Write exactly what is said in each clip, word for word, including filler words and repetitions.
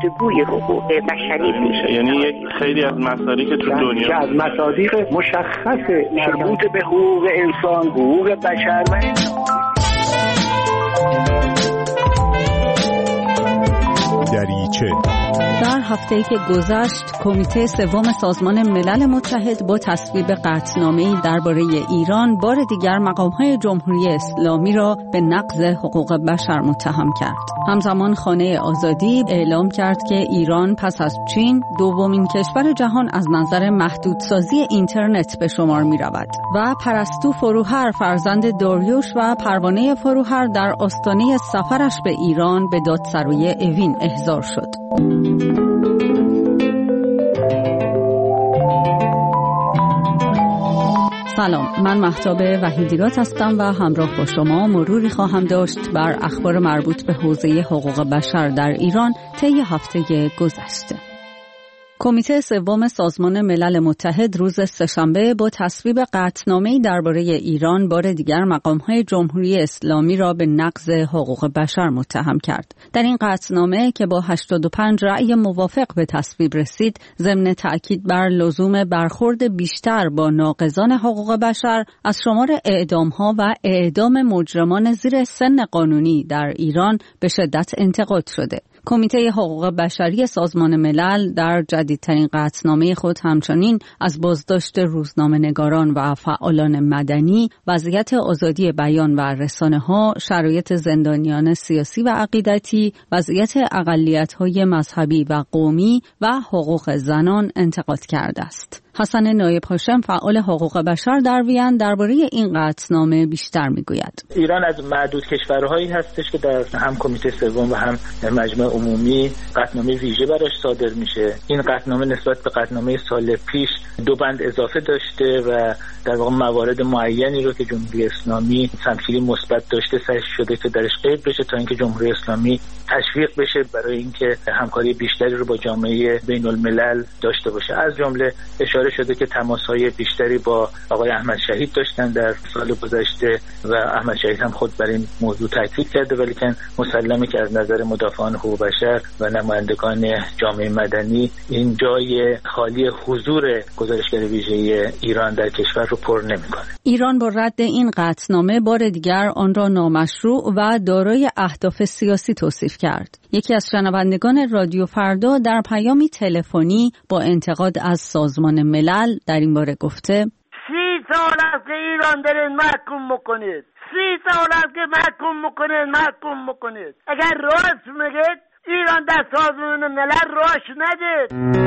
گفتگوی حقوق بشری پیش. یعنی یک خیلی از مسائلی که تو دنیا که از مصادیق مشخص مربوط به حقوق انسان، حقوق بشر و دریچه. در هفته‌ای که گذشت کمیته سوم سازمان ملل متحد با تصویب قطعنامه‌ای درباره ایران بار دیگر مقام‌های جمهوری اسلامی را به نقض حقوق بشر متهم کرد. همزمان خانه آزادی اعلام کرد که ایران پس از چین دومین کشور جهان از نظر محدودسازی اینترنت به شمار می‌رود و پرستو فروهر فرزند داریوش و پروانه فروهر در آستانه سفرش به ایران به دادسرای اوین احضار شد. سلام، من مهتاب وحیدیرات هستم و همراه با شما مروری خواهم داشت بر اخبار مربوط به حوزه حقوق بشر در ایران طی هفته گذشته. کمیته سوم سازمان ملل متحد روز سه‌شنبه با تصویب قطعنامه‌ای درباره ایران بار دیگر مقام‌های جمهوری اسلامی را به نقض حقوق بشر متهم کرد. در این قطعنامه که با هشتاد و پنج رأی موافق به تصویب رسید، ضمن تأکید بر لزوم برخورد بیشتر با ناقضان حقوق بشر از شمار اعدام‌ها و اعدام مجرمان زیر سن قانونی در ایران به شدت انتقاد شده. کمیته حقوق بشری سازمان ملل در جدیدترین قطعنامه خود همچنین از بازداشت روزنامه‌نگاران و فعالان مدنی، وضعیت آزادی بیان و رسانه‌ها، شرایط زندانیان سیاسی و عقیدتی، وضعیت اقلیت‌های مذهبی و قومی و حقوق زنان انتقاد کرده است. حسن نایب هاشم فعال حقوق بشر در وین درباره این قطعنامه بیشتر میگوید. ایران از معدود کشورهایی هستش که در هم کمیته سوم و هم مجمع عمومی قطعنامه ویژه براش صادر میشه. این قطعنامه نسبت به قطعنامه سال پیش دو بند اضافه داشته و در واقع موارد معینی رو که جمهوری اسلامی تمثیلی مثبت داشته سعی شده که درش قید بشه تا اینکه جمهوری اسلامی تشویق بشه برای اینکه همکاری بیشتری رو با جامعه بین الملل داشته باشه. از جمله اشاره شده که تماس‌های بیشتری با آقای احمد شهید داشتن در سال گذشته و احمد شهید هم خود بر این موضوع تاکید کرده، ولی که مسلمه که از نظر مدافعان حقوق بشر و نمایندگان جامعه مدنی این جای خالی حضور گزارشگر ویژه ایران در کشور رو پر نمی‌کنه. ایران با رد این قطعنامه بار دیگر آن را نامشروع و دارای اهداف سیاسی توصیف کرد. یکی از شنوندگان رادیو فردا در پیامی تلفنی با انتقاد از سازمان ملل در این باره گفته: سی سال است که ایران دارید محکوم میکنید، سی سال است که محکوم میکنید محکوم میکنید. اگر راست میگید ایران در سازمان ملل راش ندید.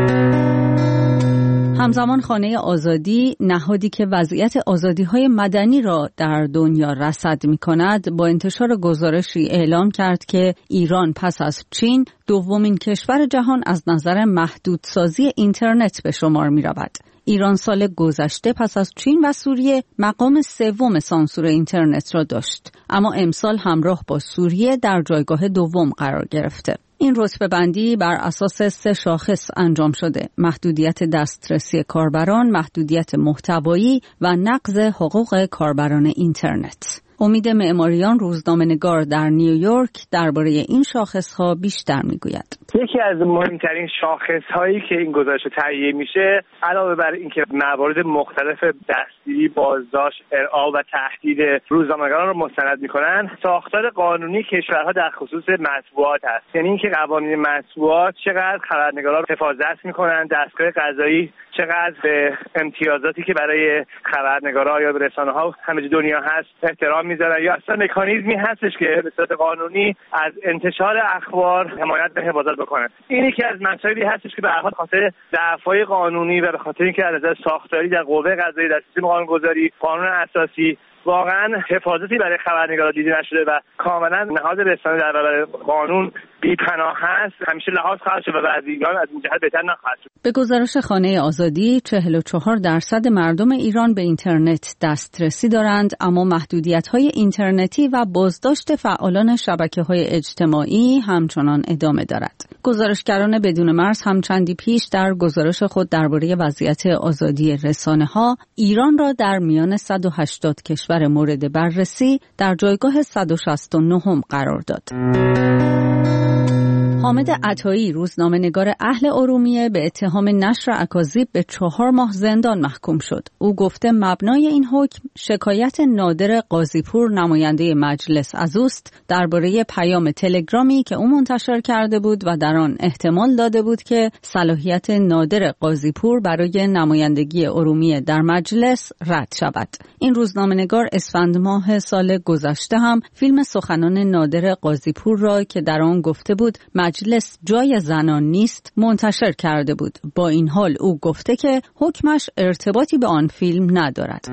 همزمان خانه آزادی، نهادی که وضعیت آزادی‌های مدنی را در دنیا رصد می‌کند، با انتشار گزارشی اعلام کرد که ایران پس از چین دومین کشور جهان از نظر محدودسازی اینترنت به شمار می‌رود. ایران سال گذشته پس از چین و سوریه مقام سوم سانسور اینترنت را داشت، اما امسال همراه با سوریه در جایگاه دوم قرار گرفته. این رتبه بندی بر اساس سه شاخص انجام شده: محدودیت دسترسی کاربران، محدودیت محتوایی و نقض حقوق کاربران اینترنت. امید معماریان روزنامه‌نگار در نیویورک درباره این شاخص‌ها بیشتر میگوید. یکی از مهمترین شاخص‌هایی که این گزارش تهیه میشه، علاوه بر اینکه موارد مختلف دستگیری، بازداشت، ارعاب و تهدید روزنامه‌نگاران رو مستند میکنن، ساختار قانونی کشورها در خصوص مطبوعات است. یعنی اینکه قوانین مطبوعات چقدر خبرنگاران رو حفاظت میکنن، دستگاه قضایی چقدر به امتیازاتی که برای خبرنگارا یا رسانه‌ها همه دنیا هست احترام میذارن، یا اصلا مکانیزمی هستش که به صورت قانونی از انتشار اخبار حمایت و حفاظت بکنه. این یکی از مسائلی هستش که به هر حال خاطر ضعف‌های قانونی و به خاطر اینکه از نظر ساختاری در قوه قضاییه، در سیستم قانون‌گذاری، قانون اساسی واقعا حفاظتی برای خبرنگارا دیده نشده و کاملا نهاد رسانه در برابر قانون بی‌پناه هست. همیشه لحاظ خواهد شد و بعضی‌گان از این جهت بهتر نخواهد شد. به گزارش خانه آزادی، چهل و چهار درصد مردم ایران به اینترنت دسترسی دارند، اما محدودیت‌های اینترنتی و بازداشت فعالان شبکه‌های اجتماعی همچنان ادامه دارد. گزارشگران بدون مرز هم چندی پیش در گزارش خود درباره وضعیت آزادی رسانه‌ها ایران را در میان صد و هشتاد کشور مورد بررسی در جایگاه صد و شصت و نه قرار داد. حامد عطایی، روزنامه‌نگار اهل ارومیه، به اتهام نشر اکاذیب به چهار ماه زندان محکوم شد. او گفته مبنای این حکم شکایت نادر قاضیپور نماینده مجلس از اوست درباره پیام تلگرامی که او منتشر کرده بود و در آن احتمال داده بود که صلاحیت نادر قاضیپور برای نمایندگی ارومیه در مجلس رد شود. این روزنامه‌نگار اسفند ماه سال گذشته هم فیلم سخنان نادر قاضیپور را که در آن گفته بود مجلس جای زنان نیست منتشر کرده بود. با این حال او گفته که حکمش ارتباطی به آن فیلم ندارد.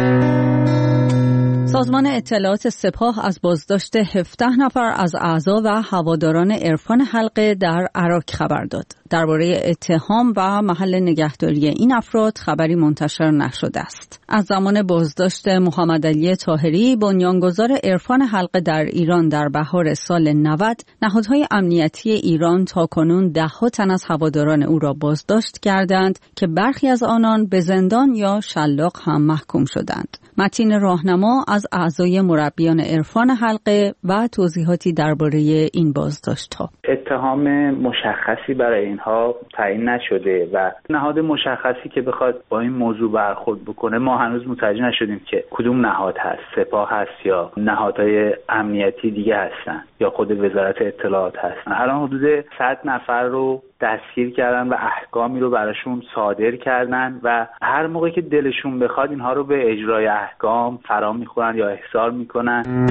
سازمان اطلاعات سپاه از بازداشت هفده نفر از اعضا و هواداران عرفان حلقه در عراق خبر داد. درباره اتهام و محل نگهداری این افراد خبری منتشر نشده است. از زمان بازداشت محمد علی طاهری، بنیانگذار عرفان حلقه در ایران در بهار سال نود، نهادهای امنیتی ایران تاکنون ده‌ها تن از هواداران او را بازداشت کردند که برخی از آنان به زندان یا شلاق هم محکوم شدند. متین راهنما از اعضای مربیان عرفان حلقه و توضیحاتی درباره این بازداشت‌ها. اتهام مشخصی برای اینها تعیین نشده و نهاد مشخصی که بخواد با این موضوع برخورد بکنه ما هنوز متوجه نشدیم که کدوم نهاد هست، سپاه هست یا نهادهای امنیتی دیگه هستن یا خود وزارت اطلاعات هستن. الان حدود صد نفر رو دستگیر کردن و احکامی رو براشون صادر کردن و هر موقع که دلشون بخواد اینها رو به اجرای احکام فرا میخورن یا احضار میکنن.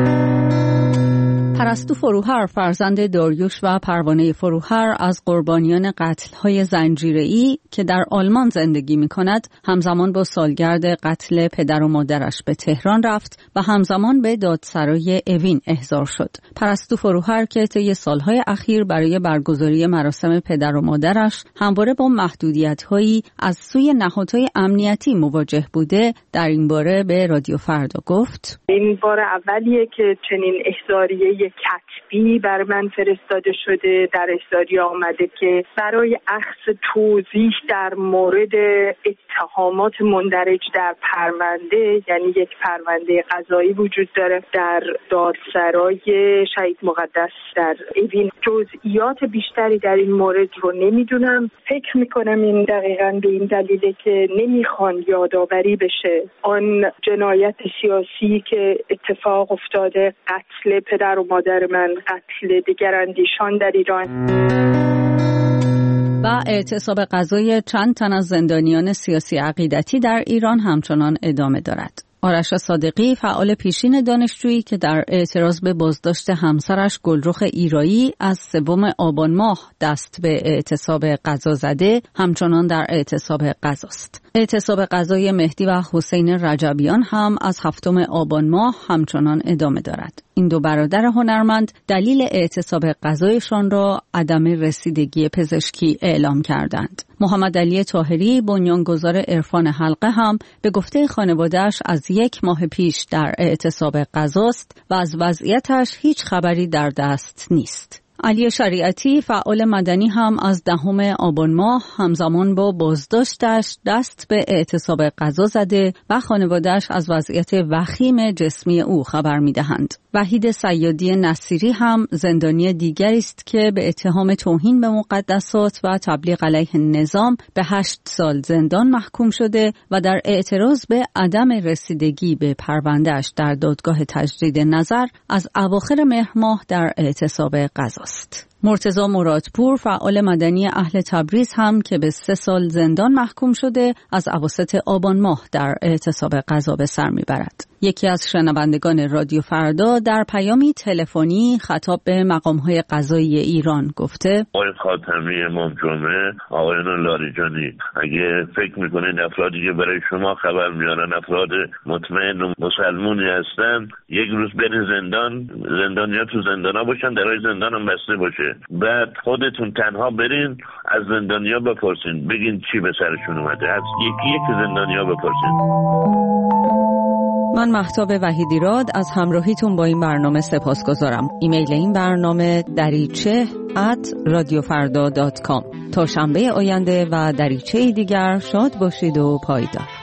پرستو فروهر، فرزند داریوش و پروانه فروهر، از قربانیان قتل‌های زنجیره‌ای که در آلمان زندگی می‌کند، همزمان با سالگرد قتل پدر و مادرش به تهران رفت و همزمان به دادسرای اوین احضار شد. پرستو فروهر که طی سال‌های اخیر برای برگزاری مراسم پدر و مادرش همواره با محدودیت‌هایی از سوی نهادهای امنیتی مواجه بوده، در این باره به رادیو فردا گفت: این بار اولیه که چنین احضاریه کتبی بر من فرستاده شده. در احضاریه آمده که برای اخذ توضیح در مورد اتهامات مندرج در پرونده، یعنی یک پرونده قضایی وجود داره در دادسرای شهید مقدس در اوین. جزئیات بیشتری در این مورد رو نمیدونم. فکر میکنم این دقیقاً به این دلیله که نمیخوان یادآوری بشه آن جنایت سیاسی که اتفاق افتاده، قتل پدر و مادر من، قتل دگراندیشان در ایران. و اعتصاب قضایی چند تن از زندانیان سیاسی عقیدتی در ایران همچنان ادامه دارد. آرش صادقی، فعال پیشین دانشجویی که در اعتراض به بازداشت همسرش گلرخ ایرایی از سوم آبان ماه دست به اعتصاب قضا زده، همچنان در اعتصاب قضاست. اعتصاب قضای مهدی و حسین رجبیان هم از هفتم آبان ماه همچنان ادامه دارد. این دو برادر هنرمند دلیل اعتصاب قضایشان را عدم رسیدگی پزشکی اعلام کردند. محمد علی طاهری، بنیانگذار عرفان حلقه، هم به گفته خانواده‌اش از یک ماه پیش در اعتصاب قضاست و از وضعیتش هیچ خبری در دست نیست. علی شریعتی، فعال مدنی، هم از دهم آبان ماه همزمان با بازداشتش دست به اعتصاب قضا زده و خانواده‌اش از وضعیت وخیم جسمی او خبر می‌دهند. وحید صیادی نصیری هم زندانی دیگری است که به اتهام توهین به مقدسات و تبلیغ علیه نظام به هشت سال زندان محکوم شده و در اعتراض به عدم رسیدگی به پرونده‌اش در دادگاه تجدید نظر از اواخر مهر ماه در اعتصاب قضاست. مرتضی مرادپور، فعال مدنی اهل تبریز، هم که به سه سال زندان محکوم شده، از اواسط آبان ماه در اعتصاب قضا به سر میبرد. یکی از شنوندگان رادیو فردا در پیامی تلفنی خطاب به مقام‌های قضایی ایران گفته: آقای خاتمی، امام جمعه، آقایان لاریجانی، اگه فکر میکنین افرادی که برای شما خبر میارن افراد مطمئن و مسلمونی هستن، یک روز برین زندان، زندانیا تو زندانا باشن، درای زندان هم بسته باشه، بعد خودتون تنها برین از زندانیا بپرسین، بگین چی به سرشون اومده، از یکی یکی زندانیا بپرسین. من مهتاب وحیدیراد از همراهیتون با این برنامه سپاسگزارم. ایمیل این برنامه دریچه ات رادیو فردا دات کام. تا شنبه آینده و دریچه دیگر شاد باشید و پایدار.